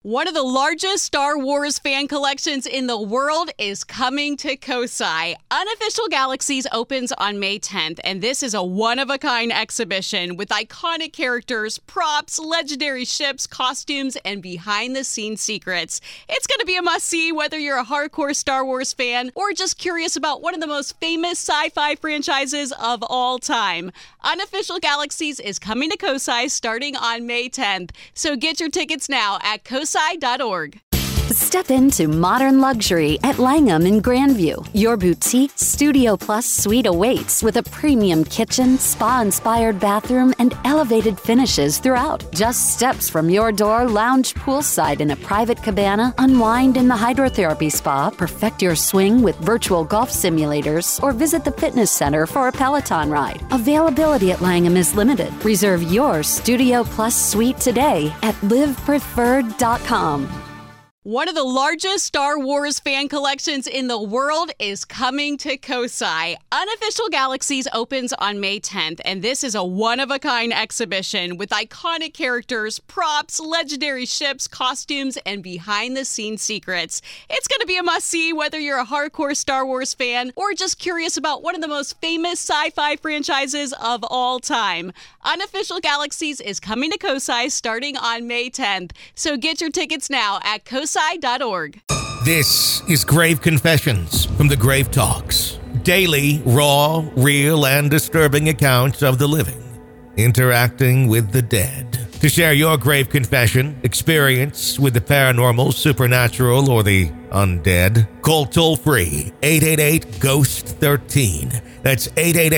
One of the largest Star Wars fan collections in the world is coming to Kosai. Unofficial Galaxies opens on May 10th, and this is a one-of-a-kind exhibition with iconic characters, props, legendary ships, costumes, and behind-the-scenes secrets. It's going to be a must-see whether you're a hardcore Star Wars fan or just curious about one of the most famous sci-fi franchises of all time. Unofficial Galaxies is coming to Kosai starting on May 10th, so get your tickets now at kosai.org. Step into modern luxury at Langham in Grandview. Your boutique Studio Plus suite awaits with a premium kitchen, spa-inspired bathroom, and elevated finishes throughout. Just steps from your door, lounge poolside in a private cabana, unwind in the hydrotherapy spa, perfect your swing with virtual golf simulators, or visit the fitness center for a Peloton ride. Availability at Langham is limited. Reserve your Studio Plus suite today at livepreferred.com. One of the largest Star Wars fan collections in the world is coming to Kosai. Unofficial Galaxies opens on May 10th, and this is a one-of-a-kind exhibition with iconic characters, props, legendary ships, costumes, and behind-the-scenes secrets. It's going to be a must-see whether you're a hardcore Star Wars fan or just curious about one of the most famous sci-fi franchises of all time. Unofficial Galaxies is coming to Kosai starting on May 10th, so get your tickets now at kosai.org. This is Grave Confessions from the Grave Talks. Daily, raw, real, and disturbing accounts of the living interacting with the dead. To share your grave confession, experience with the paranormal, supernatural, or the undead, call toll-free 888-GHOST-13. That's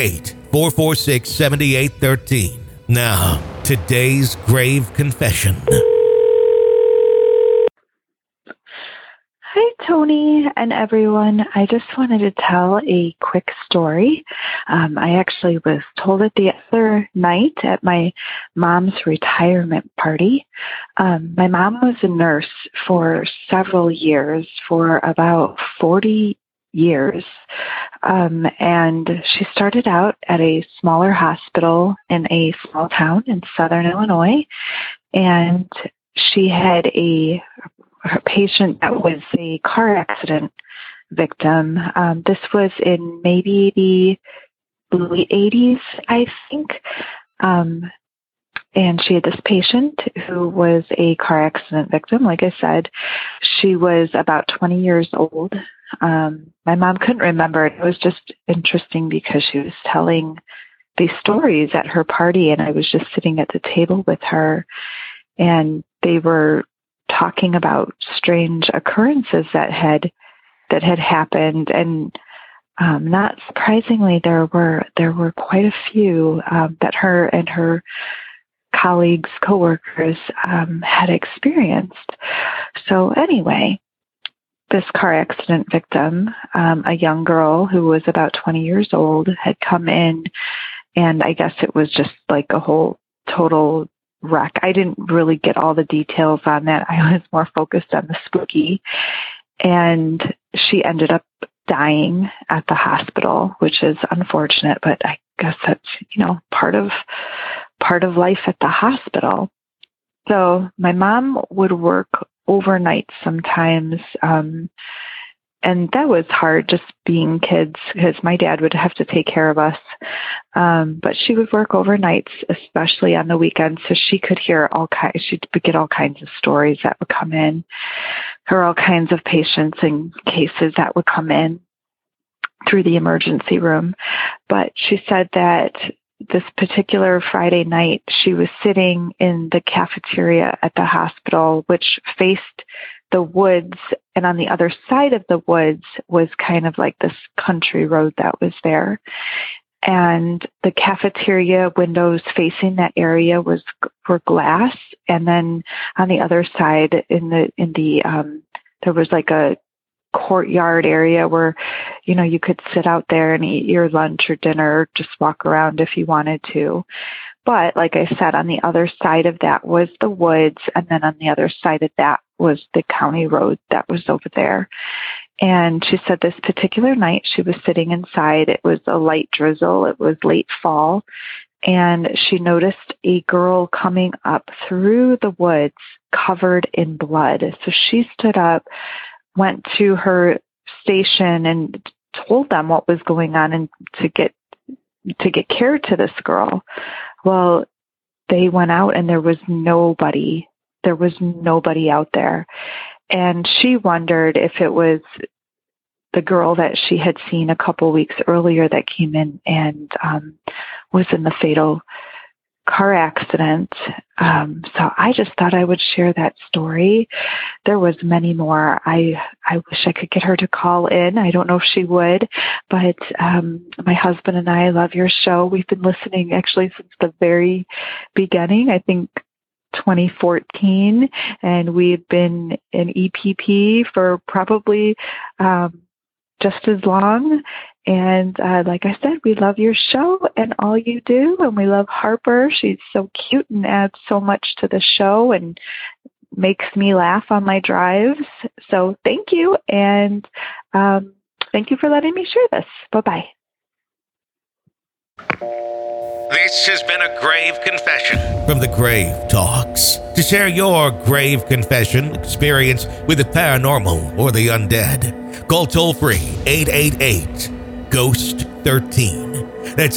888-446-7813. Now, today's grave confession. Hi, Tony and everyone. I just wanted to tell a quick story. I actually was told it the other night at my mom's retirement party. My mom was a nurse for several years, for about 40 years. And she started out at a smaller hospital in a small town in southern Illinois. And she had her patient that was a car accident victim. This was in maybe the late 80s, I think. And she had this patient who was a car accident victim. Like I said, she was about 20 years old. My mom couldn't remember it. It was just interesting because she was telling these stories at her party, and I was just sitting at the table with her, and they were talking about strange occurrences that had happened, and not surprisingly, there were quite a few that her and her colleagues, coworkers had experienced. So anyway, this car accident victim, a young girl who was about 20 years old, had come in, and I guess it was just like a whole total wreck. I didn't really get all the details on that. I was more focused on the spooky. And she ended up dying at the hospital, which is unfortunate, but I guess that's, part of life at the hospital. So my mom would work overnight sometimes, and that was hard, just being kids, because my dad would have to take care of us. But she would work overnights, especially on the weekends, so she could hear she would get all kinds of stories that would come in, or all kinds of patients and cases that would come in through the emergency room. But she said that this particular Friday night, she was sitting in the cafeteria at the hospital, which faced the woods, and on the other side of the woods was kind of like this country road that was there. And the cafeteria windows facing that area were glass, and then on the other side there was like a courtyard area where you could sit out there and eat your lunch or dinner, or just walk around if you wanted to. But like I said, on the other side of that was the woods, and then on the other side of that was the county road that was over there. And she said this particular night she was sitting inside. It was a light drizzle. It was late fall. and she noticed a girl coming up through the woods covered in blood. So she stood up, went to her station and told them what was going on and to get care to this girl. Well, they went out and there was nobody. There was nobody out there. And she wondered if it was the girl that she had seen a couple weeks earlier that came in and was in the fatal car accident. So I just thought I would share that story. There was many more. I wish I could get her to call in. I don't know if she would, but my husband and I love your show. We've been listening actually since the very beginning, I think 2014, and we've been in EPP for probably just as long. And like I said, we love your show and all you do. And we love Harper. She's so cute and adds so much to the show and makes me laugh on my drives. So thank you. And thank you for letting me share this. Bye-bye. This has been a grave confession from the Grave Talks. To share your grave confession experience with the paranormal or the undead, call toll-free 888-GHOST-13. That's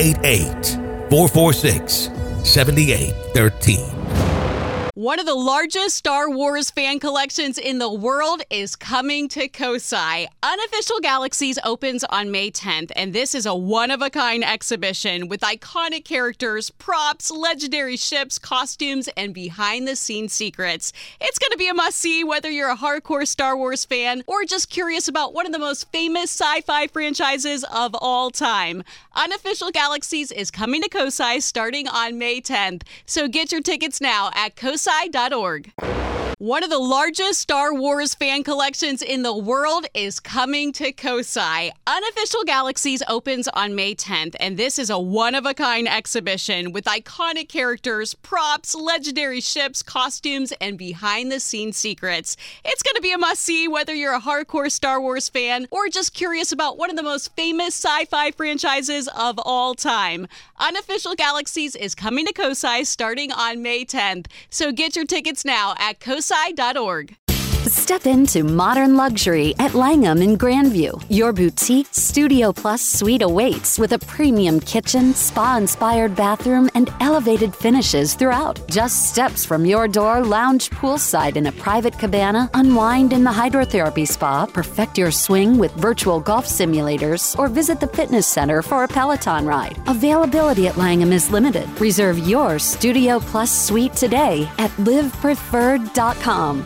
888-446-7813. One of the largest Star Wars fan collections in the world is coming to Kosai. Unofficial Galaxies opens on May 10th, and this is a one-of-a-kind exhibition with iconic characters, props, legendary ships, costumes, and behind-the-scenes secrets. It's going to be a must-see whether you're a hardcore Star Wars fan or just curious about one of the most famous sci-fi franchises of all time. Unofficial Galaxies is coming to Kosai starting on May 10th, so get your tickets now at kosai.org. One of the largest Star Wars fan collections in the world is coming to Kosai. Unofficial Galaxies opens on May 10th, and this is a one-of-a-kind exhibition with iconic characters, props, legendary ships, costumes, and behind-the-scenes secrets. It's going to be a must-see whether you're a hardcore Star Wars fan or just curious about one of the most famous sci-fi franchises of all time. Unofficial Galaxies is coming to Kosai starting on May 10th, so get your tickets now at kosai.org. Step into modern luxury at Langham in Grandview. Your boutique Studio Plus suite awaits with a premium kitchen, spa-inspired bathroom, and elevated finishes throughout. Just steps from your door, lounge poolside in a private cabana, unwind in the hydrotherapy spa, perfect your swing with virtual golf simulators, or visit the fitness center for a Peloton ride. Availability at Langham is limited. Reserve your Studio Plus suite today at livepreferred.com.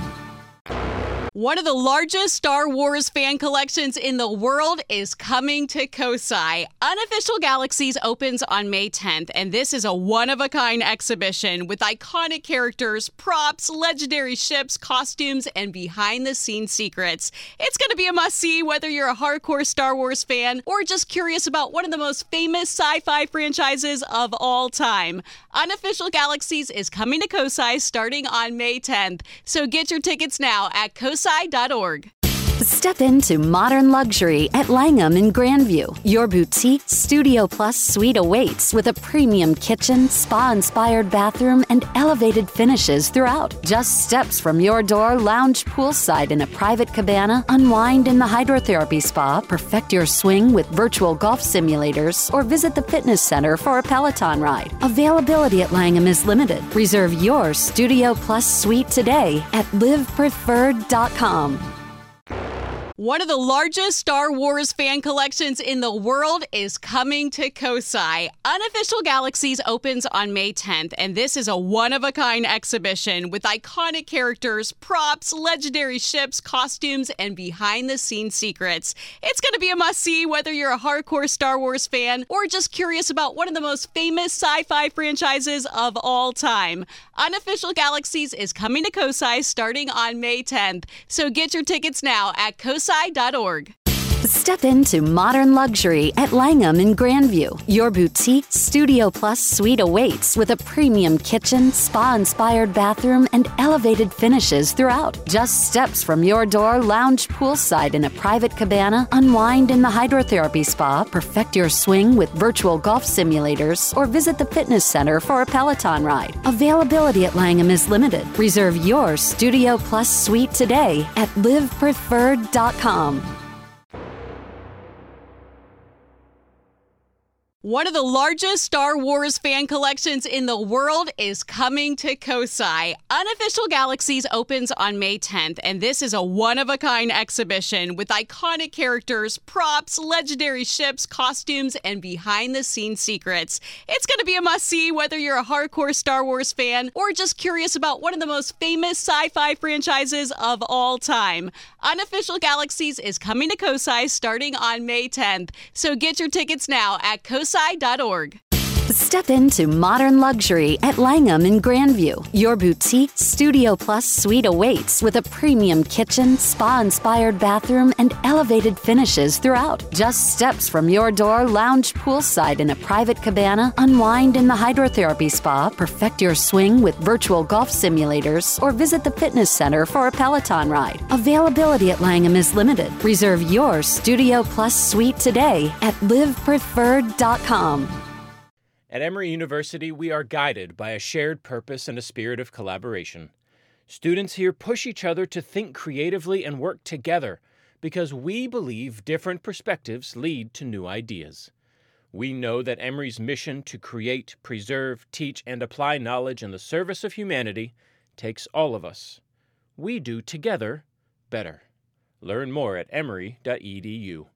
One of the largest Star Wars fan collections in the world is coming to Kosai. Unofficial Galaxies opens on May 10th, and this is a one-of-a-kind exhibition with iconic characters, props, legendary ships, costumes, and behind-the-scenes secrets. It's going to be a must-see whether you're a hardcore Star Wars fan or just curious about one of the most famous sci-fi franchises of all time. Unofficial Galaxies is coming to Kosai starting on May 10th, so get your tickets now at kosai.org. Step into modern luxury at Langham in Grandview. Your boutique Studio Plus suite awaits with a premium kitchen, spa-inspired bathroom, and elevated finishes throughout. Just steps from your door, lounge poolside in a private cabana, unwind in the hydrotherapy spa, perfect your swing with virtual golf simulators, or visit the fitness center for a Peloton ride. Availability at Langham is limited. Reserve your Studio Plus suite today at livepreferred.com. One of the largest Star Wars fan collections in the world is coming to Kosai. Unofficial Galaxies opens on May 10th, and this is a one-of-a-kind exhibition with iconic characters, props, legendary ships, costumes, and behind-the-scenes secrets. It's going to be a must-see whether you're a hardcore Star Wars fan or just curious about one of the most famous sci-fi franchises of all time. Unofficial Galaxies is coming to Kosai starting on May 10th, so get your tickets now at kosai.org. Step into modern luxury at Langham in Grandview. Your boutique Studio Plus suite awaits with a premium kitchen, spa-inspired bathroom, and elevated finishes throughout. Just steps from your door, lounge poolside in a private cabana, unwind in the hydrotherapy spa, perfect your swing with virtual golf simulators, or visit the fitness center for a Peloton ride. Availability at Langham is limited. Reserve your Studio Plus suite today at livepreferred.com. One of the largest Star Wars fan collections in the world is coming to Kosai. Unofficial Galaxies opens on May 10th, and this is a one-of-a-kind exhibition with iconic characters, props, legendary ships, costumes, and behind-the-scenes secrets. It's going to be a must-see whether you're a hardcore Star Wars fan or just curious about one of the most famous sci-fi franchises of all time. Unofficial Galaxies is coming to Kosai starting on May 10th, so get your tickets now at kosai.org. Step into modern luxury at Langham in Grandview. Your boutique Studio Plus suite awaits with a premium kitchen, spa-inspired bathroom, and elevated finishes throughout. Just steps from your door, lounge poolside in a private cabana, unwind in the hydrotherapy spa, perfect your swing with virtual golf simulators, or visit the fitness center for a Peloton ride. Availability at Langham is limited. Reserve your Studio Plus suite today at livepreferred.com. At Emory University, we are guided by a shared purpose and a spirit of collaboration. Students here push each other to think creatively and work together because we believe different perspectives lead to new ideas. We know that Emory's mission to create, preserve, teach, and apply knowledge in the service of humanity takes all of us. We do together better. Learn more at emory.edu.